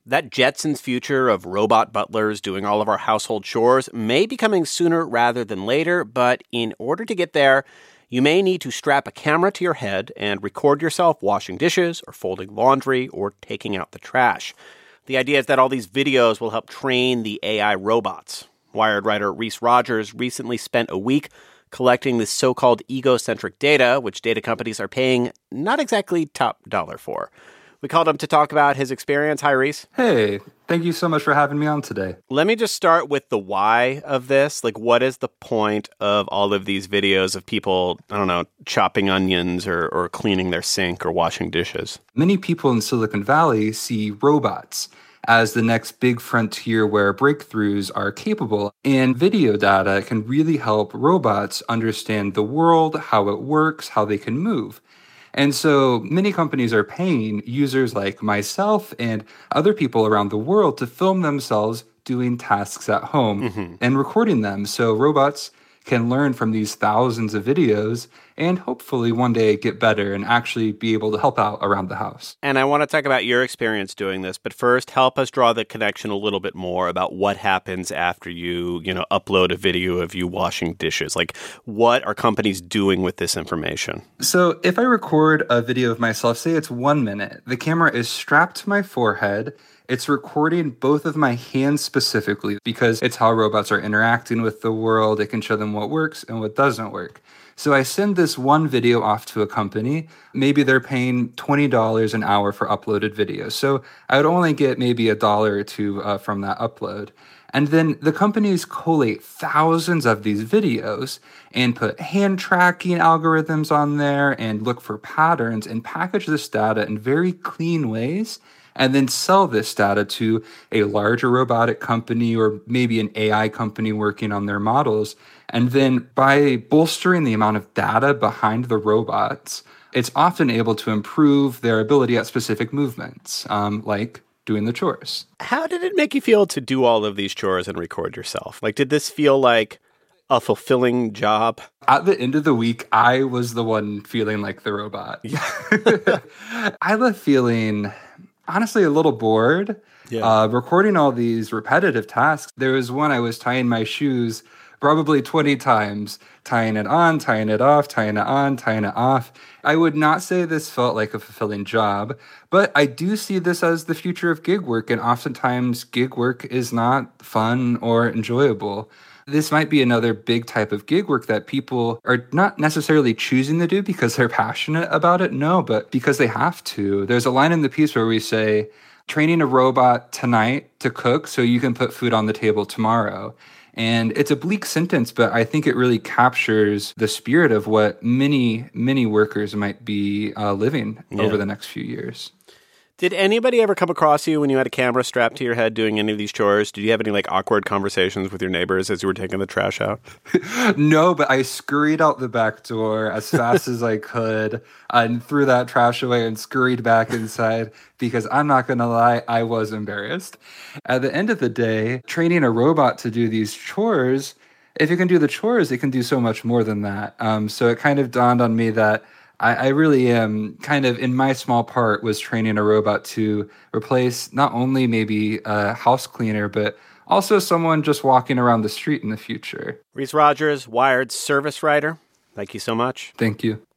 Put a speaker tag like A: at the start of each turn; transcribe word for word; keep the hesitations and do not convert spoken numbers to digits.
A: That Jetsons future of robot butlers doing all of our household chores may be coming sooner rather than later, but in order to get there, you may need to strap a camera to your head and record yourself washing dishes or folding laundry or taking out the trash. The idea is that all these videos will help train the A I robots. Wired writer Reese Rogers recently spent a week collecting this so-called egocentric data, which data companies are paying not exactly top dollar for. We called him to talk about his experience. Hi, Reese.
B: Hey, thank you so much for having me on today.
A: Let me just start with the why of this. Like, what is the point of all of these videos of people, I don't know, chopping onions or, or cleaning their sink or washing dishes?
B: Many people in Silicon Valley see robots as the next big frontier where breakthroughs are capable. And video data can really help robots understand the world, how it works, how they can move. And so many companies are paying users like myself and other people around the world to film themselves doing tasks at home mm-hmm. and recording them so robots can learn from these thousands of videos and hopefully one day get better and actually be able to help out around the house.
A: And I want to talk about your experience doing this, but first help us draw the connection a little bit more about what happens after you, you know, upload a video of you washing dishes. Like, what are companies doing with this information?
B: So if I record a video of myself, say it's one minute, the camera is strapped to my forehead. It's recording both of my hands specifically because it's how robots are interacting with the world. It can show them what works and what doesn't work. So I send this one video off to a company. Maybe they're paying twenty dollars an hour for uploaded videos. So I would only get maybe a dollar or two uh, from that upload. And then the companies collate thousands of these videos and put hand tracking algorithms on there and look for patterns and package this data in very clean ways and then sell this data to a larger robotic company or maybe an A I company working on their models. And then by bolstering the amount of data behind the robots, it's often able to improve their ability at specific movements, um, like doing the chores.
A: How did it make you feel to do all of these chores and record yourself? Like, did this feel like a fulfilling job?
B: At the end of the week, I was the one feeling like the robot. Yeah. I left feeling honestly a little bored. Yeah. Uh, recording all these repetitive tasks. There was one I was tying my shoes probably twenty times, tying it on, tying it off, tying it on, tying it off. I would not say this felt like a fulfilling job, but I do see this as the future of gig work, and oftentimes gig work is not fun or enjoyable. This might be another big type of gig work that people are not necessarily choosing to do because they're passionate about it, no, but because they have to. There's a line in the piece where we say, training a robot tonight to cook so you can put food on the table tomorrow. And it's a bleak sentence, but I think it really captures the spirit of what many, many workers might be uh, living yeah. over the next few years.
A: Did anybody ever come across you when you had a camera strapped to your head doing any of these chores? Did you have any like awkward conversations with your neighbors as you were taking the trash out?
B: No, but I scurried out the back door as fast as I could and threw that trash away and scurried back inside because I'm not going to lie, I was embarrassed. At the end of the day, training a robot to do these chores, if it can do the chores, it can do so much more than that. Um, so it kind of dawned on me that I, I really am kind of, in my small part, was training a robot to replace not only maybe a house cleaner, but also someone just walking around the street in the future.
A: Reese Rogers, Wired service writer. Thank you so much.
B: Thank you.